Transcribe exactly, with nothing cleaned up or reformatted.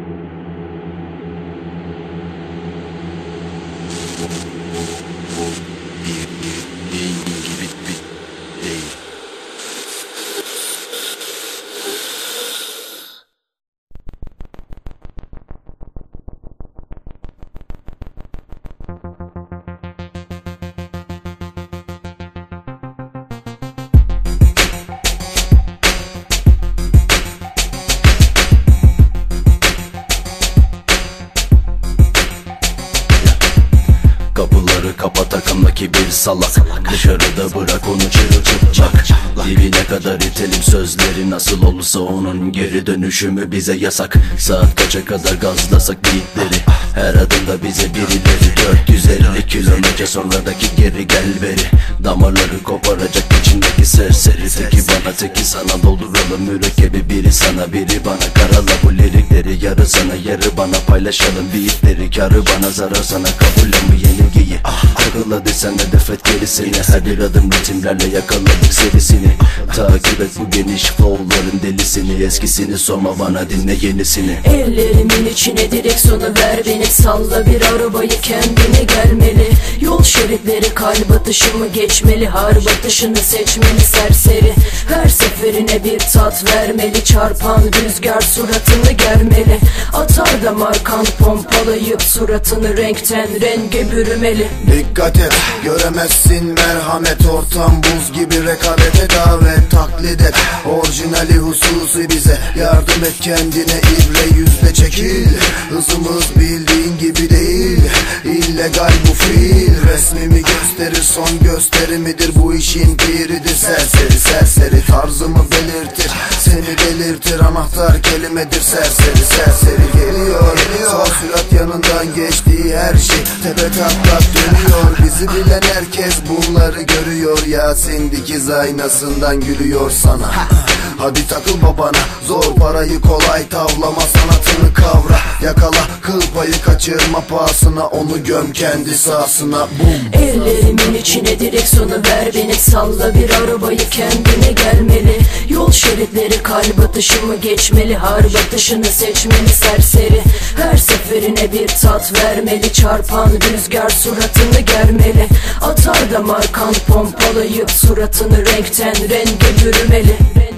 Kapıları kapat, takımdaki bir salak. Dışarıda bırak onu çırılçıplak. Dibine kadar itelim, sözleri nasıl olursa onun geri dönüşümü bize yasak. Saat kaça kadar gazlasak beatleri, her adımda bize birileri. Dört yüz elli kilometre sonradaki geri gel beri. Damarları koparacak içindeki serseri. Teki bana teki sana, dolduralım mürekkebi. Biri sana biri bana, karala bu lirikleri. Yarı sana yarı bana, paylaşalım beatleri. Karı bana zarar sana, kabul mi yenilgiyi? Takıladı sen hedef et gerisini. Her bir adım ritimlerle yakaladık serisini. Takip et bu geniş flowların delisini. Eskisini sorma bana, dinle yenisini. Ellerimin içine direksiyonu ver, beni salla, bir arabayı kendine gelmeli. Yol şeritleri kalp atışımı geçmeli. Harp atışını seçmeli serseri. Her seferine bir tat vermeli. Çarpan rüzgar suratını germeli. Atar damar kan pompalayıp suratını renkten renge bürümeli. Dikkat et, göremezsin merhamet. Ortam buz gibi, rekabete davet. Taklit et, orijinali hususi bize. Yardım et kendine, ibre yüzde çekil. Hızımız bildiğin gibi değil, illegal bu fiil. Resmimi gösterir, son gösterimidir. Bu işin piridir, serseri serseri. Tarzımı belirtir, seni delirtir. Anahtar kelimedir, serseri serseri. Geliyor, sağ sürat yanından geçtiği her şey tepe taklak dönüyor. Bizi bilen herkes bunları görüyor. Yasin dikiz aynasından gülüyor sana. Hadi takıl babana, zor parayı kolay tavlama. Sanatını kavra, yakala kıl payı, kaçırma pahasına. Onu göm kendi sahasına, bum. Ellerimin içine direksiyonu ver, beni salla, bir arabayı kendine gelmeli. Yol şeritleri kalp atışımı geçmeli. Harp atışını seçmeli serseri. Her seferine bir tat vermeli. Çarpan rüzgar suratını germeli. Atar damar kan pompalayıp suratını renkten renge bürümeli.